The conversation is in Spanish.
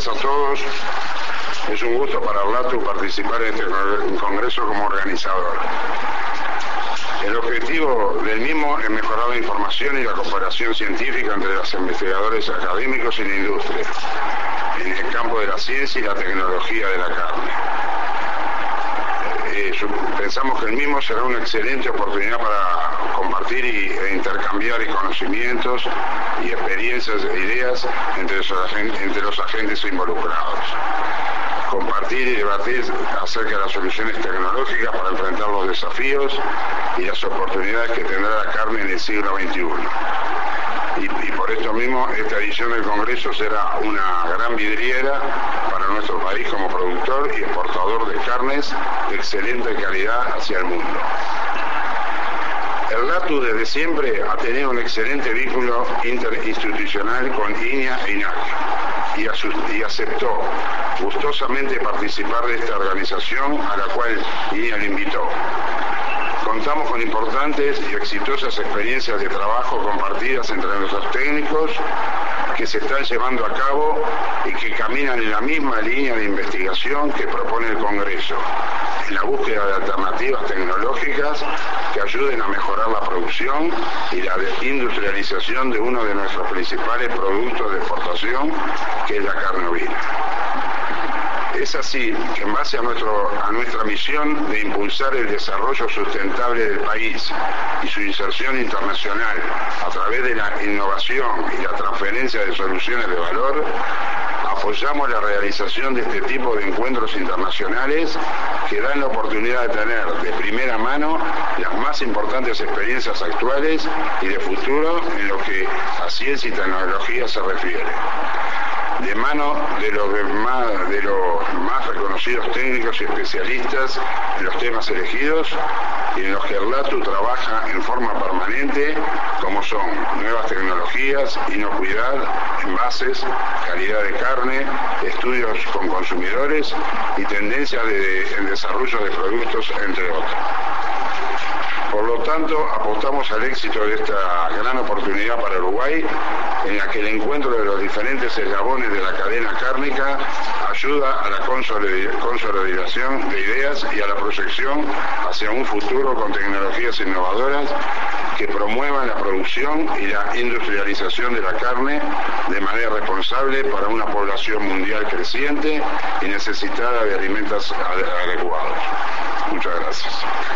días a todos. Es un gusto para Arlatu participar en este congreso como organizador. El objetivo del mismo es mejorar la información y la cooperación científica entre los investigadores académicos y la industria, en el campo de la ciencia y la tecnología de la carne. Pensamos que el mismo será una excelente oportunidad para compartir e intercambiar conocimientos y experiencias e ideas entre los agentes involucrados. Compartir y debatir acerca de las soluciones tecnológicas para enfrentar los desafíos y las oportunidades que tendrá la carne en el siglo XXI. Y por esto mismo, esta edición del Congreso será una gran vidriera para nuestro país como productor y exportador de carnes de excelente calidad hacia el mundo. Arlatu desde siempre ha tenido un excelente vínculo interinstitucional con INEA e INAC y aceptó gustosamente participar de esta organización a la cual INEA le invitó. Contamos con importantes y exitosas experiencias de trabajo compartidas entre nuestros técnicos que se están llevando a cabo y que caminan en la misma línea de investigación que propone el Congreso, en la búsqueda de alternativas tecnológicas que ayuden a mejorar la producción y la industrialización de uno de nuestros principales productos de exportación, que es la carne ovina. Es así que en base a nuestra misión de impulsar el desarrollo sustentable del país y su inserción internacional a través de la innovación y la transferencia de soluciones de valor, apoyamos la realización de este tipo de encuentros internacionales que dan la oportunidad de tener de primera mano las más importantes experiencias actuales y de futuro en lo que a ciencia y tecnología se refiere, de mano de los más reconocidos técnicos y especialistas en los temas elegidos y en los que Arlatu trabaja en forma permanente, como son nuevas tecnologías, inocuidad, envases, calidad de carne, estudios con consumidores y tendencias en desarrollo de productos, entre otros. Por lo tanto, apostamos al éxito de esta gran oportunidad para Uruguay, en la que el encuentro de los diferentes eslabones de la cadena cárnica ayuda a la consolidación de ideas y a la proyección hacia un futuro con tecnologías innovadoras que promuevan la producción y la industrialización de la carne de manera responsable para una población mundial creciente y necesitada de alimentos adecuados. Muchas gracias.